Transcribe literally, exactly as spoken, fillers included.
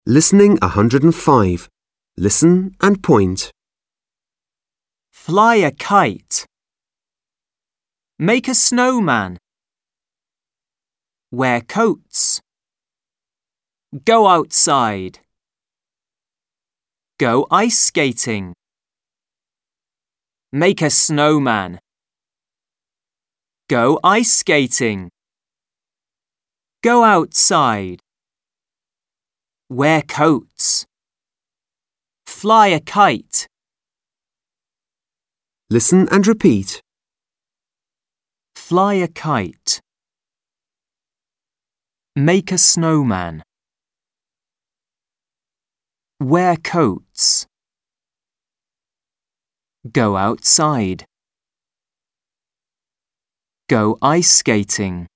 Listening one hundred five. Listen and point. Fly a kite. Make a snowman. Wear coats. Go outside. Go ice skating. Make a snowman. Go ice skating. Go outside. Wear coats. Fly a kite. Listen and repeat. Fly a kite. Make a snowman. Wear coats. Go outside. Go ice skating.